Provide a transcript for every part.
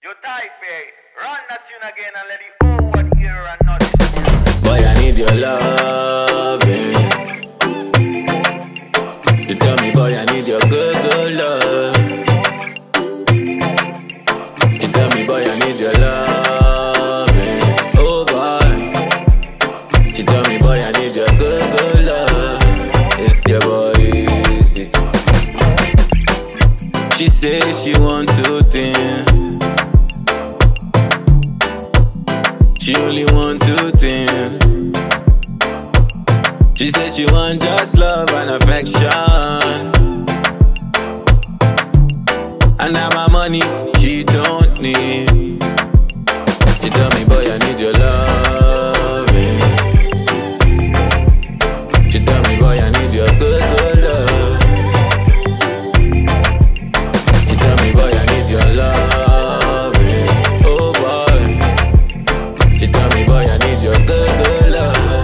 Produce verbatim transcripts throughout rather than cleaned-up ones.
You type it, run that tune again and let the whole world hear and not listen. Boy, I need your loving. You tell me, boy, I need your good, good love. You tell me, boy, I need your loving. Oh, boy. You tell me, boy, I need your good, good love. It's your boy, easy. She says she want two things. She only want two things. She said she want just love and affection. And now my money she don't need. She tell me, boy, I need your loving. She tell me, boy, I need your good, good love. She tell me, boy, I need your loving. Oh boy. She tell me, boy, I need your good, good love.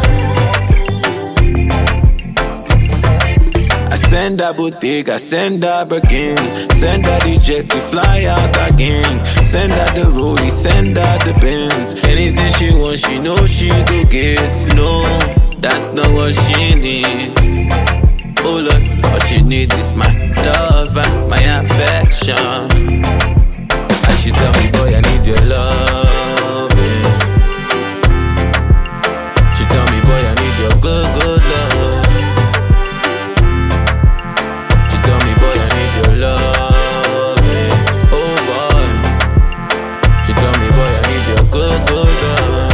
I send her boutique, I send her Birkin. Send her the jet to fly out again. Send her the rollie, send her the Benz. Anything she wants, she knows she go get. No, that's not what she needs. Oh Lord, all she needs is my love and my affection. And she tell me, boy, I need your love. She tell me, boy, I need your good, good love. She tell me, boy, I need your love. Oh boy. She tell me, boy, I need your good, good love.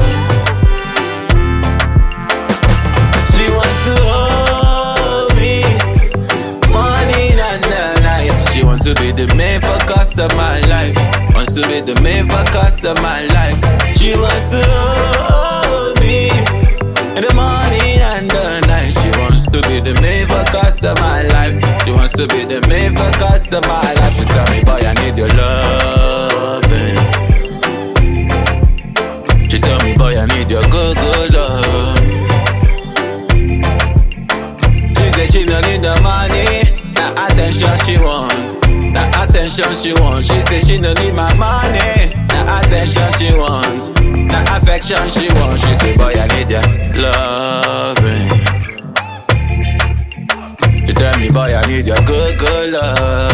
She wants to hold me morning and night. She wants to be the main focus of my life. Wants to be the main focus of my life. She wants to hold me in the morning and the night. She wants to be the main focus of my life. She wants to be the main focus of my life. She tell me, boy, I need your loving. She tell me, boy, I need your good, good love. She said she don't need the money, the attention she wants. The attention she wants. She said she don't need my money, the attention she wants. The affection she wants. She said, boy, I need your loving. She tell me, boy, I need your good, good love.